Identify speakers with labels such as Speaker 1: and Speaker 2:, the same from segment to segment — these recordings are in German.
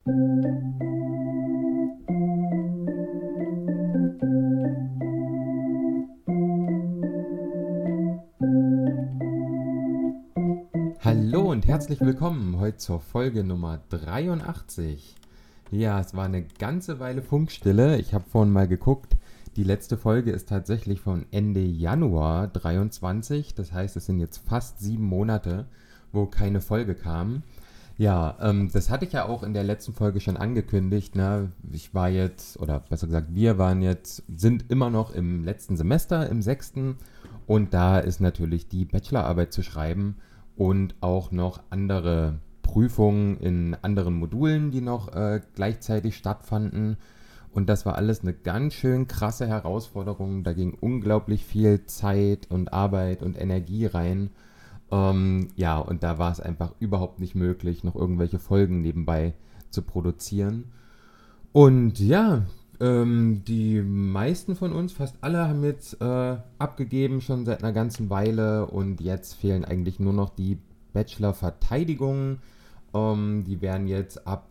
Speaker 1: Hallo und herzlich willkommen heute zur Folge Nummer 83. Ja, es war eine ganze Weile Funkstille. Ich habe vorhin mal geguckt. Die letzte Folge ist tatsächlich von Ende Januar 23. Das heißt, es sind jetzt fast 7 Monate, wo keine Folge kam. Ja, das hatte ich ja auch in der letzten Folge schon angekündigt. Ne? Ich war jetzt, oder besser gesagt, sind immer noch im letzten Semester, im 6. Und da ist natürlich die Bachelorarbeit zu schreiben und auch noch andere Prüfungen in anderen Modulen, die noch gleichzeitig stattfanden. Und das war alles eine ganz schön krasse Herausforderung. Da ging unglaublich viel Zeit und Arbeit und Energie rein. Ja, und da war es einfach überhaupt nicht möglich, noch irgendwelche Folgen nebenbei zu produzieren. Und ja, die meisten von uns, fast alle, haben jetzt abgegeben, schon seit einer ganzen Weile. Und jetzt fehlen eigentlich nur noch die Bachelor-Verteidigungen. Die werden jetzt ab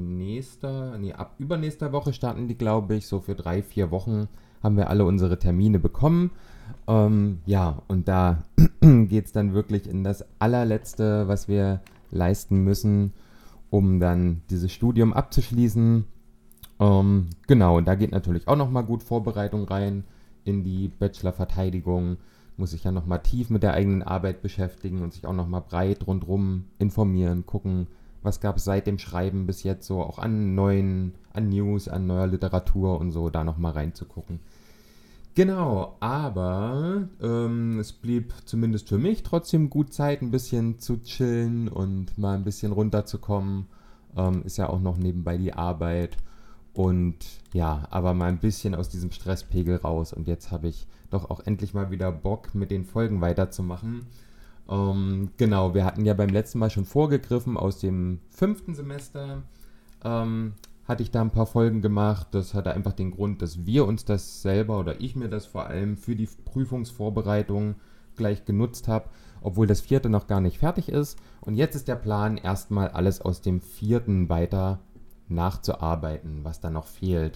Speaker 1: übernächster Woche starten die, glaube ich. So für 3-4 Wochen haben wir alle unsere Termine bekommen. Ja, und da geht es dann wirklich in das allerletzte, was wir leisten müssen, um dann dieses Studium abzuschließen. Genau, und da geht natürlich auch nochmal gut Vorbereitung rein in die Bachelor-Verteidigung. Muss sich ja nochmal tief mit der eigenen Arbeit beschäftigen und sich auch nochmal breit rundherum informieren, gucken, was gab es seit dem Schreiben bis jetzt so auch an News, an neuer Literatur und so, da nochmal reinzugucken. Genau, aber es blieb zumindest für mich trotzdem gut Zeit, ein bisschen zu chillen und mal ein bisschen runterzukommen. Ist ja auch noch nebenbei die Arbeit. Und ja, aber mal ein bisschen aus diesem Stresspegel raus. Und jetzt habe ich doch auch endlich mal wieder Bock, mit den Folgen weiterzumachen. Genau, wir hatten ja beim letzten Mal schon vorgegriffen aus dem 5. Semester. Hatte ich da ein paar Folgen gemacht. Das hatte einfach den Grund, dass wir uns das selber oder ich mir das vor allem für die Prüfungsvorbereitung gleich genutzt habe, obwohl das 4. noch gar nicht fertig ist. Und jetzt ist der Plan, erstmal alles aus dem 4. weiter nachzuarbeiten, was da noch fehlt.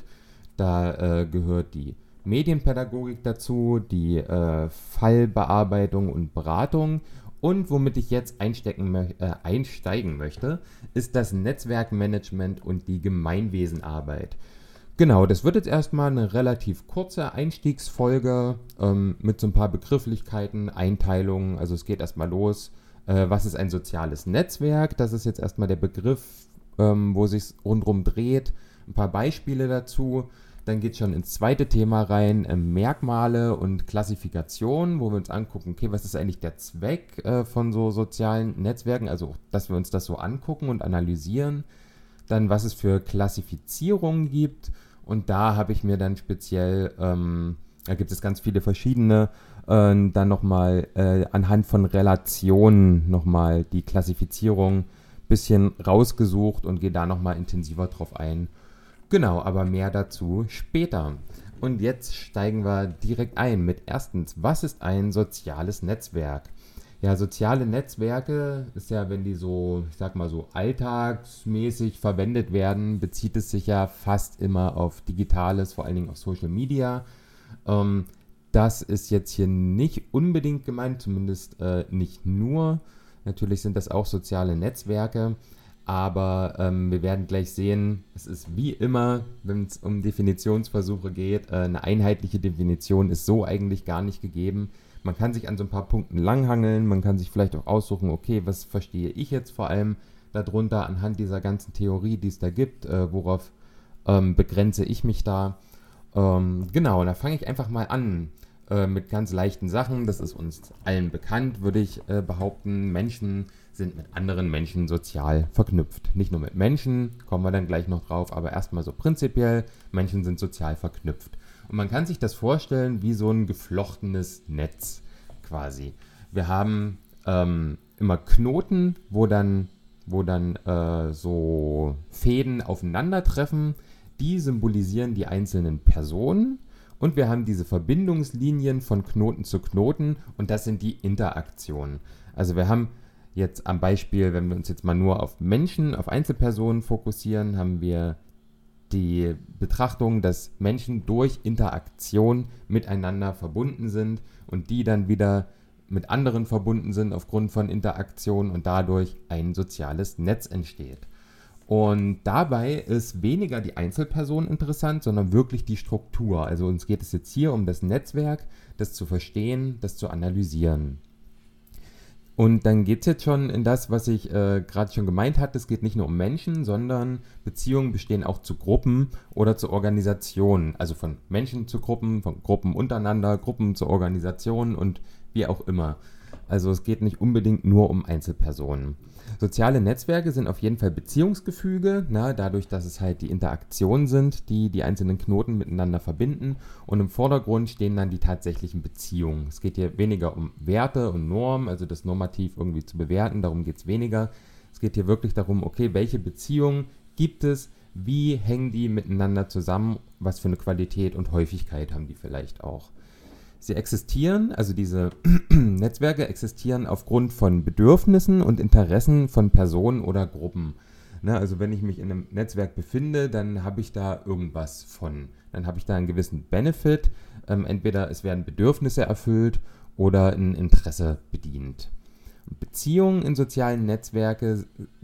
Speaker 1: Da gehört die Medienpädagogik dazu, die Fallbearbeitung und Beratung. Und womit ich jetzt einsteigen möchte, ist das Netzwerkmanagement und die Gemeinwesenarbeit. Genau, das wird jetzt erstmal eine relativ kurze Einstiegsfolge mit so ein paar Begrifflichkeiten, Einteilungen. Also es geht erstmal los. Was ist ein soziales Netzwerk? Das ist jetzt erstmal der Begriff, wo es sich rundherum dreht. Ein paar Beispiele dazu. Dann geht es schon ins zweite Thema rein, Merkmale und Klassifikation, wo wir uns angucken, okay, was ist eigentlich der Zweck von so sozialen Netzwerken, also dass wir uns das so angucken und analysieren. Dann, was es für Klassifizierungen gibt. Und da habe ich mir dann speziell, da gibt es ganz viele verschiedene, dann nochmal anhand von Relationen nochmal die Klassifizierung ein bisschen rausgesucht und gehe da nochmal intensiver drauf ein. Genau, aber mehr dazu später. Und jetzt steigen wir direkt ein mit erstens, was ist ein soziales Netzwerk? Ja, soziale Netzwerke ist ja, wenn die so, ich sag mal so alltagsmäßig verwendet werden, bezieht es sich ja fast immer auf Digitales, vor allen Dingen auf Social Media. Das ist jetzt hier nicht unbedingt gemeint, zumindest nicht nur. Natürlich sind das auch soziale Netzwerke. Aber wir werden gleich sehen, es ist wie immer, wenn es um Definitionsversuche geht, eine einheitliche Definition ist so eigentlich gar nicht gegeben. Man kann sich an so ein paar Punkten langhangeln, man kann sich vielleicht auch aussuchen, okay, was verstehe ich jetzt vor allem darunter anhand dieser ganzen Theorie, die es da gibt, worauf begrenze ich mich da. Genau, da fange ich einfach mal an mit ganz leichten Sachen. Das ist uns allen bekannt, würde ich behaupten. Menschen sind mit anderen Menschen sozial verknüpft. Nicht nur mit Menschen, kommen wir dann gleich noch drauf, aber erstmal so prinzipiell, Menschen sind sozial verknüpft. Und man kann sich das vorstellen wie so ein geflochtenes Netz quasi. Wir haben immer Knoten, wo dann so Fäden aufeinandertreffen, die symbolisieren die einzelnen Personen. Und wir haben diese Verbindungslinien von Knoten zu Knoten und das sind die Interaktionen. Also wir haben Jetzt am Beispiel, wenn wir uns jetzt mal nur auf Menschen, auf Einzelpersonen fokussieren, haben wir die Betrachtung, dass Menschen durch Interaktion miteinander verbunden sind und die dann wieder mit anderen verbunden sind aufgrund von Interaktion und dadurch ein soziales Netz entsteht. Und dabei ist weniger die Einzelperson interessant, sondern wirklich die Struktur. Also uns geht es jetzt hier um das Netzwerk, das zu verstehen, das zu analysieren. Und dann geht es jetzt schon in das, was ich gerade schon gemeint hatte. Es geht nicht nur um Menschen, sondern Beziehungen bestehen auch zu Gruppen oder zu Organisationen. Also von Menschen zu Gruppen, von Gruppen untereinander, Gruppen zu Organisationen und wie auch immer. Also es geht nicht unbedingt nur um Einzelpersonen. Soziale Netzwerke sind auf jeden Fall Beziehungsgefüge, dadurch, dass es halt die Interaktionen sind, die die einzelnen Knoten miteinander verbinden. Und im Vordergrund stehen dann die tatsächlichen Beziehungen. Es geht hier weniger um Werte und Normen, also das normativ irgendwie zu bewerten, darum geht es weniger. Es geht hier wirklich darum, okay, welche Beziehungen gibt es, wie hängen die miteinander zusammen, was für eine Qualität und Häufigkeit haben die vielleicht auch. Sie existieren, also diese Netzwerke existieren aufgrund von Bedürfnissen und Interessen von Personen oder Gruppen. Also wenn ich mich in einem Netzwerk befinde, dann habe ich da irgendwas von. Dann habe ich da einen gewissen Benefit. Entweder es werden Bedürfnisse erfüllt oder ein Interesse bedient. Beziehungen in sozialen Netzwerken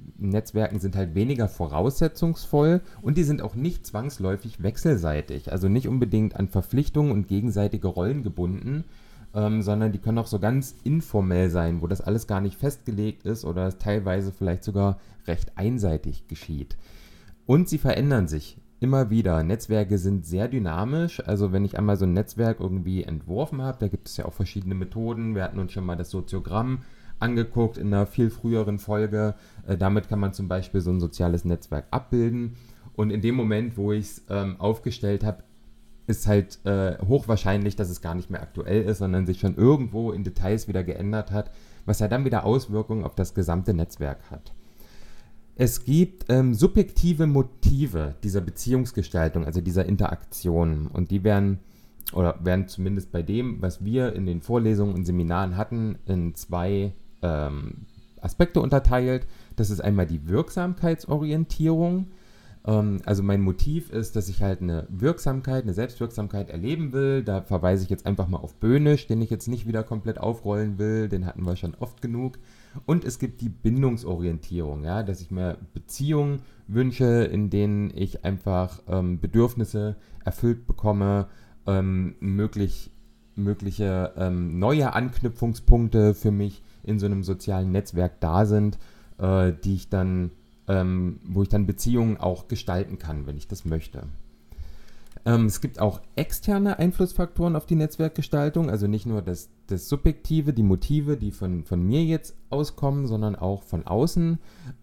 Speaker 1: sind halt weniger voraussetzungsvoll und die sind auch nicht zwangsläufig wechselseitig, also nicht unbedingt an Verpflichtungen und gegenseitige Rollen gebunden, sondern die können auch so ganz informell sein, wo das alles gar nicht festgelegt ist oder es teilweise vielleicht sogar recht einseitig geschieht. Und sie verändern sich immer wieder. Netzwerke sind sehr dynamisch, also wenn ich einmal so ein Netzwerk irgendwie entworfen habe, da gibt es ja auch verschiedene Methoden, wir hatten uns schon mal das Soziogramm angeguckt in einer viel früheren Folge. Damit kann man zum Beispiel so ein soziales Netzwerk abbilden. Und in dem Moment, wo ich es aufgestellt habe, ist halt hochwahrscheinlich, dass es gar nicht mehr aktuell ist, sondern sich schon irgendwo in Details wieder geändert hat, was ja dann wieder Auswirkungen auf das gesamte Netzwerk hat. Es gibt subjektive Motive dieser Beziehungsgestaltung, also dieser Interaktion. Und die werden zumindest bei dem, was wir in den Vorlesungen und Seminaren hatten, in zwei Aspekte unterteilt. Das ist einmal die Wirksamkeitsorientierung. Also mein Motiv ist, dass ich halt eine Selbstwirksamkeit erleben will. Da verweise ich jetzt einfach mal auf Böhnisch, den ich jetzt nicht wieder komplett aufrollen will. Den hatten wir schon oft genug. Und es gibt die Bindungsorientierung, dass ich mir Beziehungen wünsche, in denen ich einfach Bedürfnisse erfüllt bekomme, mögliche neue Anknüpfungspunkte für mich in so einem sozialen Netzwerk da sind, wo ich dann Beziehungen auch gestalten kann, wenn ich das möchte. Es gibt auch externe Einflussfaktoren auf die Netzwerkgestaltung, also nicht nur das Subjektive, die Motive, die von mir jetzt auskommen, sondern auch von außen.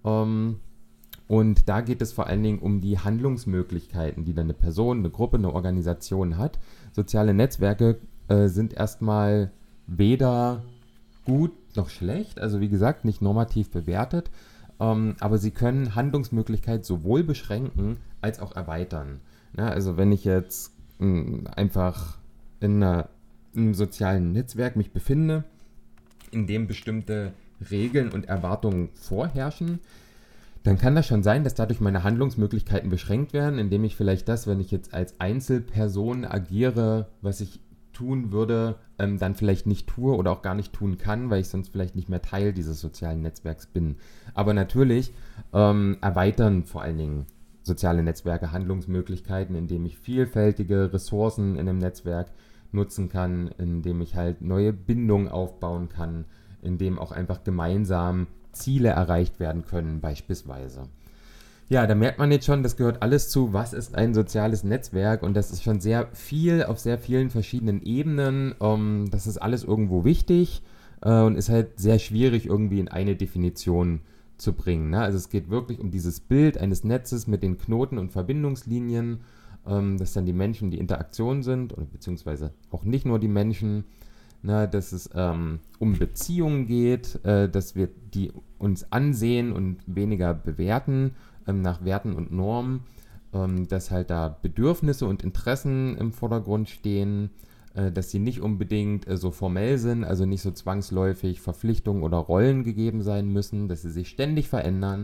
Speaker 1: Und da geht es vor allen Dingen um die Handlungsmöglichkeiten, die dann eine Person, eine Gruppe, eine Organisation hat. Soziale Netzwerke sind erstmal weder gut noch schlecht, also wie gesagt, nicht normativ bewertet, aber sie können Handlungsmöglichkeit sowohl beschränken als auch erweitern. Also wenn ich jetzt einfach in einem sozialen Netzwerk mich befinde, in dem bestimmte Regeln und Erwartungen vorherrschen, dann kann das schon sein, dass dadurch meine Handlungsmöglichkeiten beschränkt werden, indem ich vielleicht wenn ich jetzt als Einzelperson agiere, was ich tun würde, dann vielleicht nicht tue oder auch gar nicht tun kann, weil ich sonst vielleicht nicht mehr Teil dieses sozialen Netzwerks bin. Aber natürlich erweitern vor allen Dingen soziale Netzwerke Handlungsmöglichkeiten, indem ich vielfältige Ressourcen in einem Netzwerk nutzen kann, indem ich halt neue Bindungen aufbauen kann, indem auch einfach gemeinsam Ziele erreicht werden können, beispielsweise. Ja, da merkt man jetzt schon, das gehört alles zu, was ist ein soziales Netzwerk, und das ist schon sehr viel auf sehr vielen verschiedenen Ebenen. Das ist alles irgendwo wichtig und ist halt sehr schwierig irgendwie in eine Definition zu bringen. Also es geht wirklich um dieses Bild eines Netzes mit den Knoten und Verbindungslinien, dass dann die Menschen die Interaktion sind, oder beziehungsweise auch nicht nur die Menschen, dass es um Beziehungen geht, dass wir die uns ansehen und weniger bewerten nach Werten und Normen, dass halt da Bedürfnisse und Interessen im Vordergrund stehen, dass sie nicht unbedingt so formell sind, also nicht so zwangsläufig Verpflichtungen oder Rollen gegeben sein müssen, dass sie sich ständig verändern,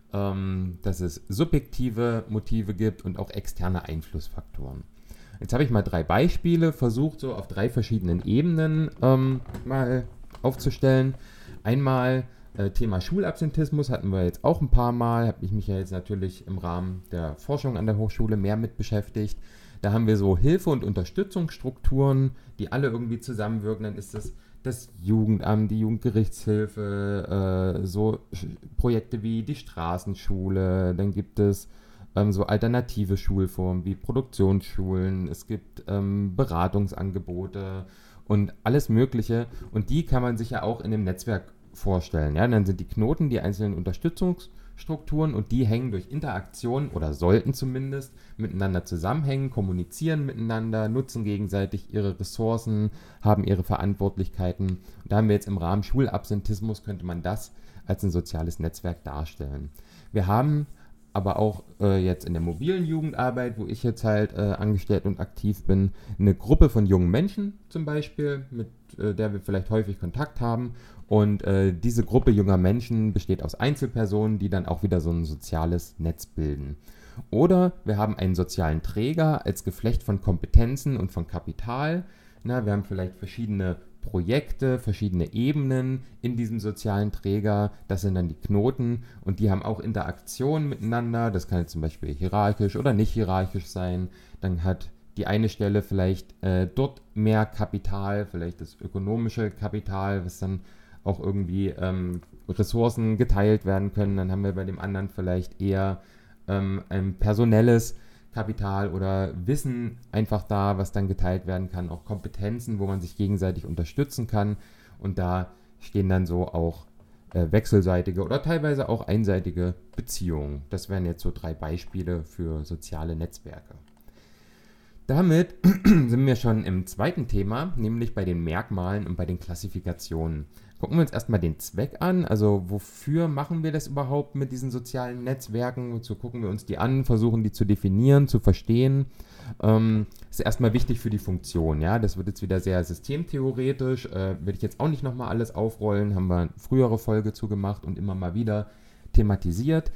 Speaker 1: dass es subjektive Motive gibt und auch externe Einflussfaktoren. Jetzt habe ich mal 3 Beispiele versucht, so auf 3 verschiedenen Ebenen mal aufzustellen. Einmal Thema Schulabsentismus hatten wir jetzt auch ein paar Mal, habe ich mich ja jetzt natürlich im Rahmen der Forschung an der Hochschule mehr mit beschäftigt. Da haben wir so Hilfe- und Unterstützungsstrukturen, die alle irgendwie zusammenwirken. Dann ist das Jugendamt, die Jugendgerichtshilfe, so Projekte wie die Straßenschule, dann gibt es so alternative Schulformen wie Produktionsschulen, es gibt Beratungsangebote und alles Mögliche. Und die kann man sich ja auch in dem Netzwerk vorstellen. Ja? Dann sind die Knoten die einzelnen Unterstützungsstrukturen und die hängen durch Interaktion oder sollten zumindest miteinander zusammenhängen, kommunizieren miteinander, nutzen gegenseitig ihre Ressourcen, haben ihre Verantwortlichkeiten. Und da haben wir jetzt im Rahmen Schulabsentismus, könnte man das als ein soziales Netzwerk darstellen. Wir haben aber auch jetzt in der mobilen Jugendarbeit, wo ich jetzt halt angestellt und aktiv bin, eine Gruppe von jungen Menschen zum Beispiel, mit der wir vielleicht häufig Kontakt haben. Und diese Gruppe junger Menschen besteht aus Einzelpersonen, die dann auch wieder so ein soziales Netz bilden. Oder wir haben einen sozialen Träger als Geflecht von Kompetenzen und von Kapital. Na, wir haben vielleicht verschiedene Projekte, verschiedene Ebenen in diesem sozialen Träger. Das sind dann die Knoten und die haben auch Interaktionen miteinander. Das kann jetzt zum Beispiel hierarchisch oder nicht hierarchisch sein. Dann hat die eine Stelle vielleicht dort mehr Kapital, vielleicht das ökonomische Kapital, was dann auch irgendwie Ressourcen geteilt werden können. Dann haben wir bei dem anderen vielleicht eher ein personelles Kapital oder Wissen einfach da, was dann geteilt werden kann, auch Kompetenzen, wo man sich gegenseitig unterstützen kann. Und da stehen dann so auch wechselseitige oder teilweise auch einseitige Beziehungen. Das wären jetzt so 3 Beispiele für soziale Netzwerke. Damit sind wir schon im zweiten Thema, nämlich bei den Merkmalen und bei den Klassifikationen. Gucken wir uns erstmal den Zweck an, also wofür machen wir das überhaupt mit diesen sozialen Netzwerken? Wozu gucken wir uns die an, versuchen die zu definieren, zu verstehen. Ist erstmal wichtig für die Funktion, ja, das wird jetzt wieder sehr systemtheoretisch, will ich jetzt auch nicht nochmal alles aufrollen, haben wir eine frühere Folge zu gemacht und immer mal wieder thematisiert.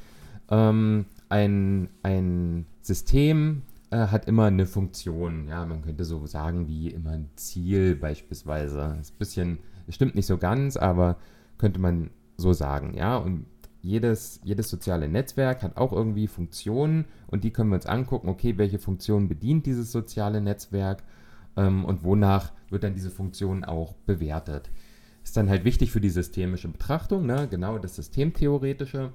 Speaker 1: Ein System hat immer eine Funktion, ja, man könnte so sagen wie immer ein Ziel beispielsweise. Das ist ein bisschen, stimmt nicht so ganz, aber könnte man so sagen, ja, und jedes soziale Netzwerk hat auch irgendwie Funktionen und die können wir uns angucken, okay, welche Funktion bedient dieses soziale Netzwerk und wonach wird dann diese Funktion auch bewertet. Ist dann halt wichtig für die systemische Betrachtung, ne? Genau das Systemtheoretische.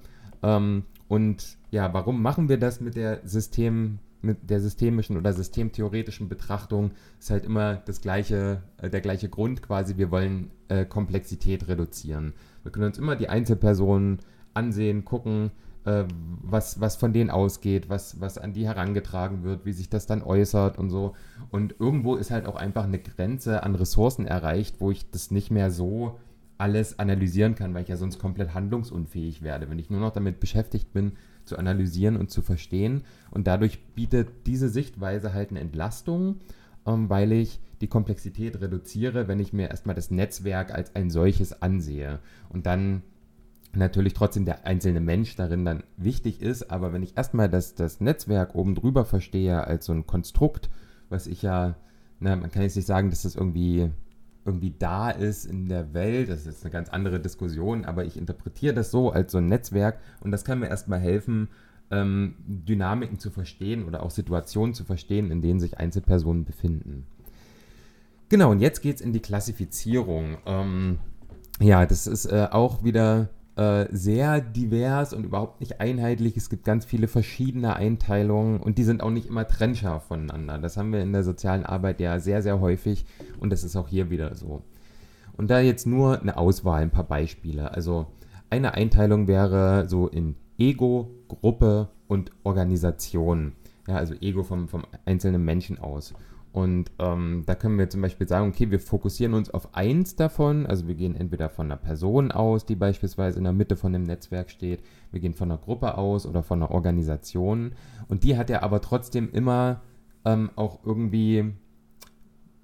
Speaker 1: Und ja, warum machen wir das mit der systemischen oder systemtheoretischen Betrachtung? Ist halt immer der gleiche Grund quasi, wir wollen Komplexität reduzieren. Wir können uns immer die Einzelpersonen ansehen, gucken, was von denen ausgeht, was an die herangetragen wird, wie sich das dann äußert und so. Und irgendwo ist halt auch einfach eine Grenze an Ressourcen erreicht, wo ich das nicht mehr so alles analysieren kann, weil ich ja sonst komplett handlungsunfähig werde, wenn ich nur noch damit beschäftigt bin, zu analysieren und zu verstehen. Und dadurch bietet diese Sichtweise halt eine Entlastung, weil ich die Komplexität reduziere, wenn ich mir erstmal das Netzwerk als ein solches ansehe. Und dann natürlich trotzdem der einzelne Mensch darin dann wichtig ist, aber wenn ich erstmal das Netzwerk oben drüber verstehe als so ein Konstrukt, was ich ja, man kann jetzt nicht sagen, dass das irgendwie da ist in der Welt, das ist jetzt eine ganz andere Diskussion, aber ich interpretiere das so als so ein Netzwerk und das kann mir erstmal helfen, Dynamiken zu verstehen oder auch Situationen zu verstehen, in denen sich Einzelpersonen befinden. Genau, und jetzt geht es in die Klassifizierung. Ja, das ist auch wieder sehr divers und überhaupt nicht einheitlich. Es gibt ganz viele verschiedene Einteilungen und die sind auch nicht immer trennscharf voneinander. Das haben wir in der sozialen Arbeit ja sehr, sehr häufig und das ist auch hier wieder so. Und da jetzt nur eine Auswahl, ein paar Beispiele. Also eine Einteilung wäre so in Ego, Gruppe und Organisation. Ja, also Ego vom einzelnen Menschen aus. Und da können wir zum Beispiel sagen, okay, wir fokussieren uns auf eins davon, also wir gehen entweder von einer Person aus, die beispielsweise in der Mitte von dem Netzwerk steht, wir gehen von einer Gruppe aus oder von einer Organisation und die hat ja aber trotzdem immer auch irgendwie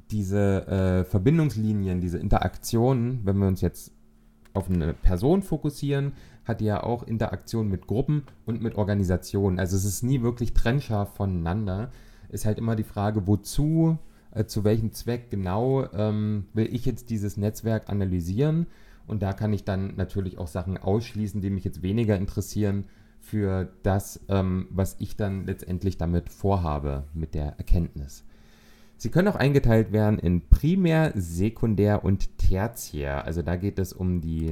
Speaker 1: diese Verbindungslinien, diese Interaktionen, wenn wir uns jetzt auf eine Person fokussieren, hat die ja auch Interaktion mit Gruppen und mit Organisationen. Also es ist nie wirklich trennscharf voneinander. Ist halt immer die Frage, wozu, zu welchem Zweck genau will ich jetzt dieses Netzwerk analysieren. Und da kann ich dann natürlich auch Sachen ausschließen, die mich jetzt weniger interessieren für das, was ich dann letztendlich damit vorhabe, mit der Erkenntnis. Sie können auch eingeteilt werden in Primär, Sekundär und Tertiär. Also da geht es um die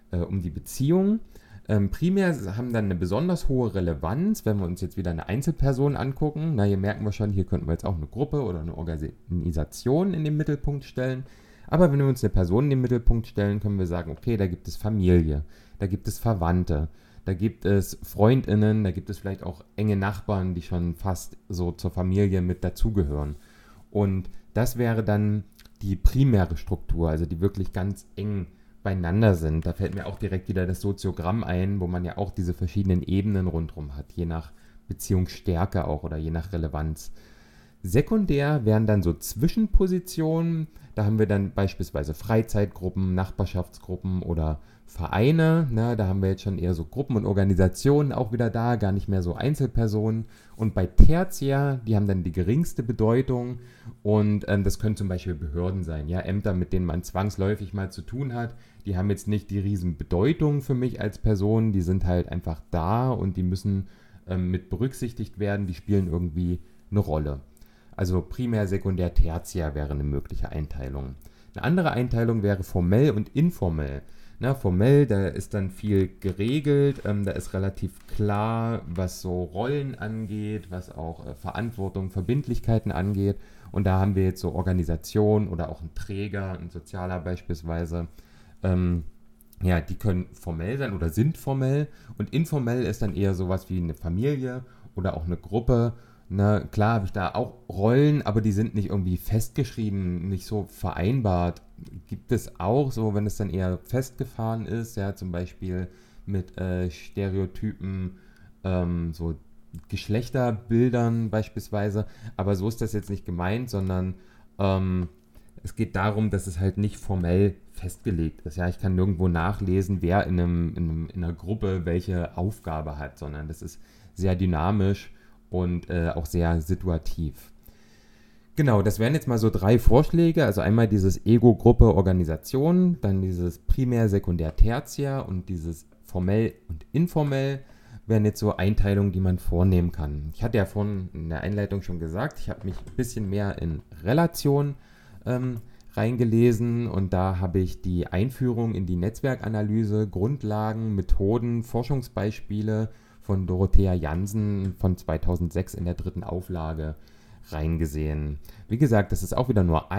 Speaker 1: Beziehung. Primär haben dann eine besonders hohe Relevanz, wenn wir uns jetzt wieder eine Einzelperson angucken. Na, hier merken wir schon, hier könnten wir jetzt auch eine Gruppe oder eine Organisation in den Mittelpunkt stellen. Aber wenn wir uns eine Person in den Mittelpunkt stellen, können wir sagen, okay, da gibt es Familie, da gibt es Verwandte, da gibt es FreundInnen, da gibt es vielleicht auch enge Nachbarn, die schon fast so zur Familie mit dazugehören. Und das wäre dann die primäre Struktur, also die wirklich ganz eng beieinander sind. Da fällt mir auch direkt wieder das Soziogramm ein, wo man ja auch diese verschiedenen Ebenen rundherum hat, je nach Beziehungsstärke auch oder je nach Relevanz. Sekundär wären dann so Zwischenpositionen. Da haben wir dann beispielsweise Freizeitgruppen, Nachbarschaftsgruppen oder Vereine. Ne? Da haben wir jetzt schon eher so Gruppen und Organisationen auch wieder da, gar nicht mehr so Einzelpersonen. Und bei Tertiär, die haben dann die geringste Bedeutung und das können zum Beispiel Behörden sein, ja, Ämter, mit denen man zwangsläufig mal zu tun hat. Die haben jetzt nicht die riesen Bedeutung für mich als Person, die sind halt einfach da und die müssen mit berücksichtigt werden, die spielen irgendwie eine Rolle. Also Primär, Sekundär, Tertiär wäre eine mögliche Einteilung. Eine andere Einteilung wäre formell und informell. Na, formell, da ist dann viel geregelt, da ist relativ klar, was so Rollen angeht, was auch Verantwortung, Verbindlichkeiten angeht. Und da haben wir jetzt so Organisationen oder auch ein Träger, ein Sozialer beispielsweise, ja, die können formell sein oder sind formell. Und informell ist dann eher sowas wie eine Familie oder auch eine Gruppe. Na, klar habe ich da auch Rollen, aber die sind nicht irgendwie festgeschrieben, nicht so vereinbart. Gibt es auch so, wenn es dann eher festgefahren ist, ja, zum Beispiel mit Stereotypen, so Geschlechterbildern beispielsweise, aber so ist das jetzt nicht gemeint, sondern es geht darum, dass es halt nicht formell festgelegt ist. Ja, ich kann nirgendwo nachlesen, wer in einer Gruppe welche Aufgabe hat, sondern das ist sehr dynamisch und auch sehr situativ. Genau, das wären jetzt mal so 3 Vorschläge, also einmal dieses Ego, Gruppe, Organisation, dann dieses Primär, Sekundär, Tertiär und dieses formell und informell wären jetzt so Einteilungen, die man vornehmen kann. Ich hatte ja vorhin in der Einleitung schon gesagt, ich habe mich ein bisschen mehr in Relation reingelesen und da habe ich die Einführung in die Netzwerkanalyse, Grundlagen, Methoden, Forschungsbeispiele von Dorothea Jansen von 2006 in der 3. Auflage reingesehen. Wie gesagt, das ist auch wieder nur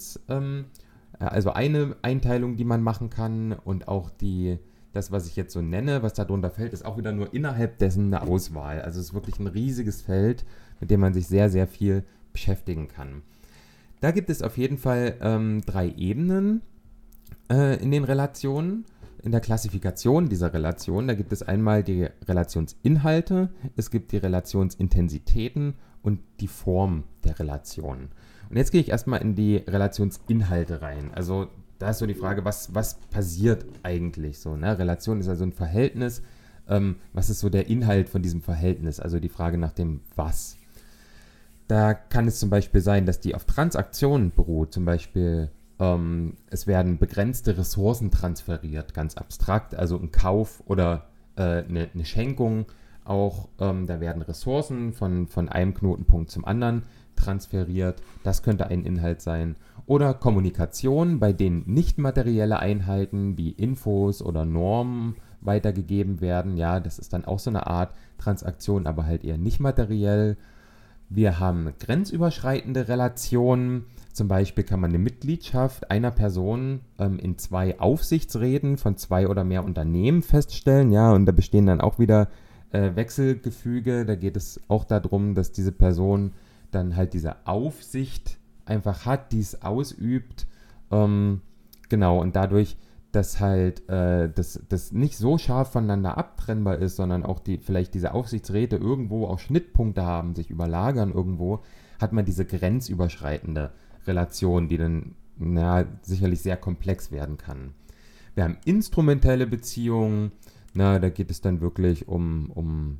Speaker 1: also eine Einteilung, die man machen kann und auch das, was ich jetzt so nenne, was darunter fällt, ist auch wieder nur innerhalb dessen eine Auswahl. Also es ist wirklich ein riesiges Feld, mit dem man sich sehr, sehr viel beschäftigen kann. Da gibt es auf jeden Fall 3 Ebenen in den Relationen. In der Klassifikation dieser Relation, da gibt es einmal die Relationsinhalte, es gibt die Relationsintensitäten und die Form der Relation. Und jetzt gehe ich erstmal in die Relationsinhalte rein. Also da ist so die Frage, was passiert eigentlich so? Ne? Relation ist also ein Verhältnis. Was ist so der Inhalt von diesem Verhältnis? Also die Frage nach dem Was. Da kann es zum Beispiel sein, dass die auf Transaktionen beruht, zum Beispiel es werden begrenzte Ressourcen transferiert, ganz abstrakt, also ein Kauf oder eine Schenkung auch, da werden Ressourcen von einem Knotenpunkt zum anderen transferiert, das könnte ein Inhalt sein. Oder Kommunikation, bei denen nicht materielle Einheiten wie Infos oder Normen weitergegeben werden, ja, das ist dann auch so eine Art Transaktion, aber halt eher nicht materiell. Wir haben grenzüberschreitende Relationen. Zum Beispiel kann man eine Mitgliedschaft einer Person in 2 Aufsichtsräten von 2 oder mehr Unternehmen feststellen. Ja, und da bestehen dann auch wieder Wechselgefüge. Da geht es auch darum, dass diese Person dann halt diese Aufsicht einfach hat, die es ausübt. Genau, und dadurch, dass halt das nicht so scharf voneinander abtrennbar ist, sondern auch vielleicht diese Aufsichtsräte irgendwo auch Schnittpunkte haben, sich überlagern irgendwo, hat man diese grenzüberschreitende Relation, die dann sicherlich sehr komplex werden kann. Wir haben instrumentelle Beziehungen, da geht es dann wirklich um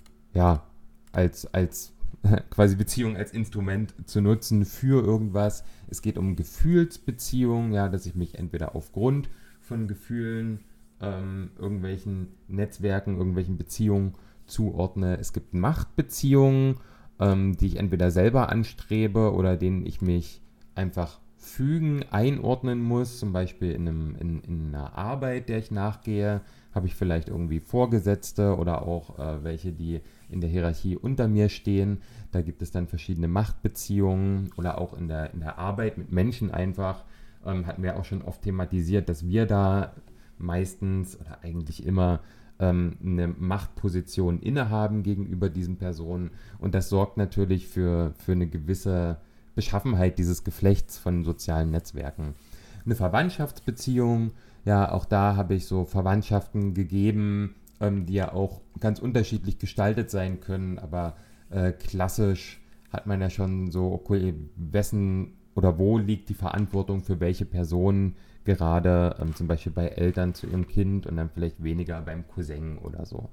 Speaker 1: als quasi Beziehung als Instrument zu nutzen für irgendwas. Es geht um Gefühlsbeziehungen, dass ich mich entweder aufgrund von Gefühlen, irgendwelchen Netzwerken, irgendwelchen Beziehungen zuordne. Es gibt Machtbeziehungen, die ich entweder selber anstrebe oder denen ich mich einfach einordnen muss, zum Beispiel in einer Arbeit, der ich nachgehe, habe ich vielleicht irgendwie Vorgesetzte oder auch welche, die in der Hierarchie unter mir stehen. Da gibt es dann verschiedene Machtbeziehungen oder auch in der Arbeit mit Menschen einfach, hatten wir auch schon oft thematisiert, dass wir da meistens oder eigentlich immer eine Machtposition innehaben gegenüber diesen Personen und das sorgt natürlich für eine gewisse Beschaffenheit dieses Geflechts von sozialen Netzwerken. Eine Verwandtschaftsbeziehung, auch da habe ich so Verwandtschaften gegeben, die ja auch ganz unterschiedlich gestaltet sein können, aber klassisch hat man ja schon so, okay, wessen oder wo liegt die Verantwortung für welche Person gerade, zum Beispiel bei Eltern zu ihrem Kind und dann vielleicht weniger beim Cousin oder so.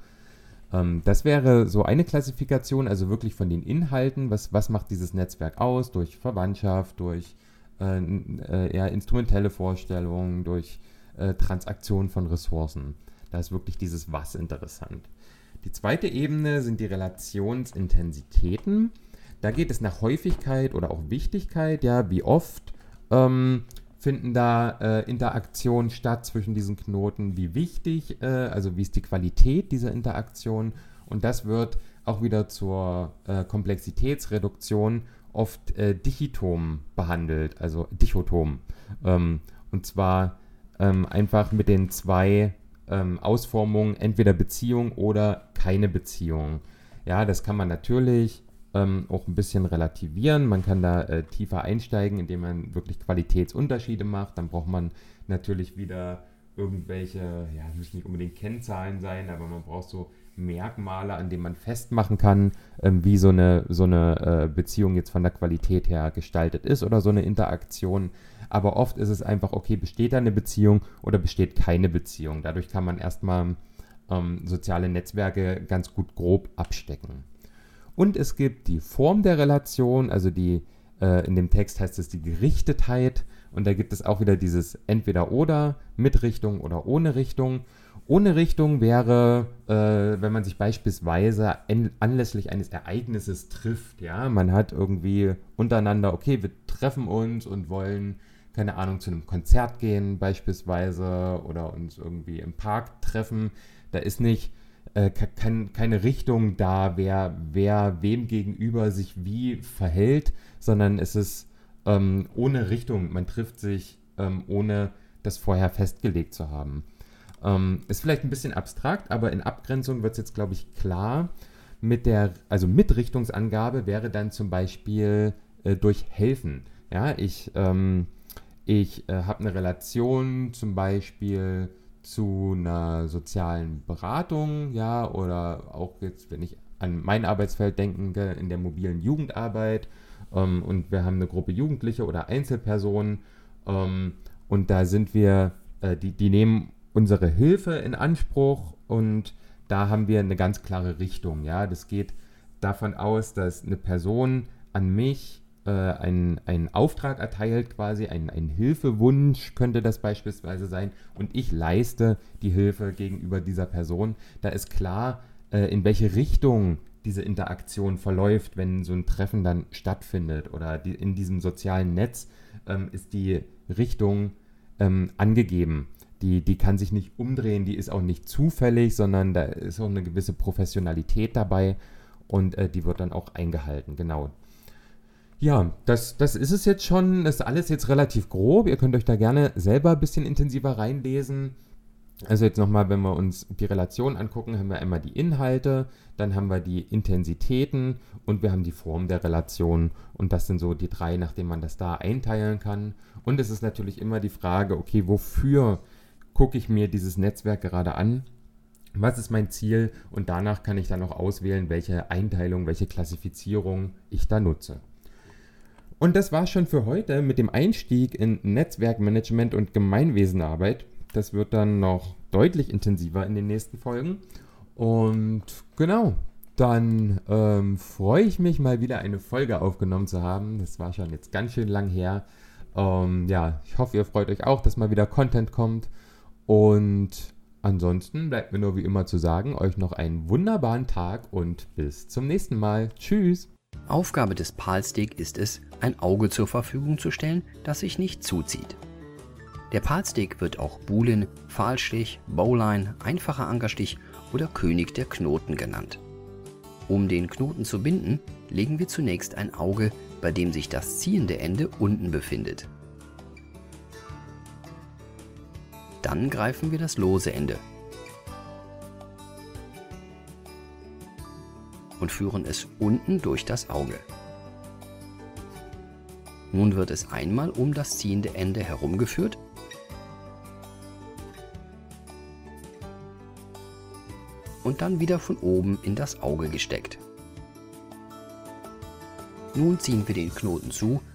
Speaker 1: Das wäre so eine Klassifikation, also wirklich von den Inhalten, was macht dieses Netzwerk aus, durch Verwandtschaft, durch instrumentelle Vorstellungen, durch Transaktion von Ressourcen. Da ist wirklich dieses Was interessant. Die zweite Ebene sind die Relationsintensitäten. Da geht es nach Häufigkeit oder auch Wichtigkeit, wie oft finden da Interaktionen statt zwischen diesen Knoten, wie wichtig, also wie ist die Qualität dieser Interaktion und das wird auch wieder zur Komplexitätsreduktion oft dichotom behandelt, also dichotom und zwar einfach mit den zwei Ausformungen, entweder Beziehung oder keine Beziehung. Das kann man natürlich auch ein bisschen relativieren. Man kann da tiefer einsteigen, indem man wirklich Qualitätsunterschiede macht. Dann braucht man natürlich wieder irgendwelche, müssen nicht unbedingt Kennzahlen sein, aber man braucht so Merkmale, an denen man festmachen kann, wie so eine Beziehung jetzt von der Qualität her gestaltet ist oder so eine Interaktion. Aber oft ist es einfach, okay, besteht da eine Beziehung oder besteht keine Beziehung. Dadurch kann man erstmal soziale Netzwerke ganz gut grob abstecken. Und es gibt die Form der Relation, also die, in dem Text heißt es die Gerichtetheit. Und da gibt es auch wieder dieses Entweder-Oder, mit Richtung oder ohne Richtung. Ohne Richtung wäre, wenn man sich beispielsweise anlässlich eines Ereignisses trifft. Man hat irgendwie untereinander, okay, wir treffen uns und wollen, keine Ahnung, zu einem Konzert gehen beispielsweise oder uns irgendwie im Park treffen. Da ist nicht keine Richtung da, wer wem gegenüber sich wie verhält, sondern es ist ohne Richtung. Man trifft sich ohne das vorher festgelegt zu haben. Ist vielleicht ein bisschen abstrakt, aber in Abgrenzung wird es jetzt, glaube ich, klar. Mit Richtungsangabe wäre dann zum Beispiel durch Helfen. Ich habe eine Relation zum Beispiel zu einer sozialen Beratung, oder auch jetzt, wenn ich an mein Arbeitsfeld denke, in der mobilen Jugendarbeit und wir haben eine Gruppe Jugendliche oder Einzelpersonen und da sind wir, die nehmen unsere Hilfe in Anspruch und da haben wir eine ganz klare Richtung. Das geht davon aus, dass eine Person an mich einen Auftrag erteilt, quasi ein Hilfewunsch könnte das beispielsweise sein und ich leiste die Hilfe gegenüber dieser Person. Da ist klar, in welche Richtung diese Interaktion verläuft, wenn so ein Treffen dann stattfindet oder in diesem sozialen Netz ist die Richtung angegeben. Die kann sich nicht umdrehen, die ist auch nicht zufällig, sondern da ist auch eine gewisse Professionalität dabei und die wird dann auch eingehalten, genau. Das ist es jetzt schon, das ist alles jetzt relativ grob, ihr könnt euch da gerne selber ein bisschen intensiver reinlesen. Also jetzt nochmal, wenn wir uns die Relation angucken, haben wir einmal die Inhalte, dann haben wir die Intensitäten und wir haben die Form der Relation und das sind so die drei, nachdem man das da einteilen kann. Und es ist natürlich immer die Frage, okay, wofür gucke ich mir dieses Netzwerk gerade an? Was ist mein Ziel? Und danach kann ich dann auch auswählen, welche Einteilung, welche Klassifizierung ich da nutze. Und das war schon für heute mit dem Einstieg in Netzwerkmanagement und Gemeinwesenarbeit. Das wird dann noch deutlich intensiver in den nächsten Folgen. Und genau, dann freue ich mich mal wieder eine Folge aufgenommen zu haben. Das war schon jetzt ganz schön lang her. Ja, ich hoffe, ihr freut euch auch, dass mal wieder Content kommt. Und ansonsten bleibt mir nur wie immer zu sagen, euch noch einen wunderbaren Tag und bis zum nächsten Mal. Tschüss!
Speaker 2: Aufgabe des PAL-Stick ist es, ein Auge zur Verfügung zu stellen, das sich nicht zuzieht. Der PAL-Stick wird auch Boolean, Pfahlstich, Bowline, einfacher Ankerstich oder König der Knoten genannt. Um den Knoten zu binden, legen wir zunächst ein Auge, bei dem sich das ziehende Ende unten befindet. Dann greifen wir das lose Ende und führen es unten durch das Auge. Nun wird es einmal um das ziehende Ende herumgeführt und dann wieder von oben in das Auge gesteckt. Nun ziehen wir den Knoten zu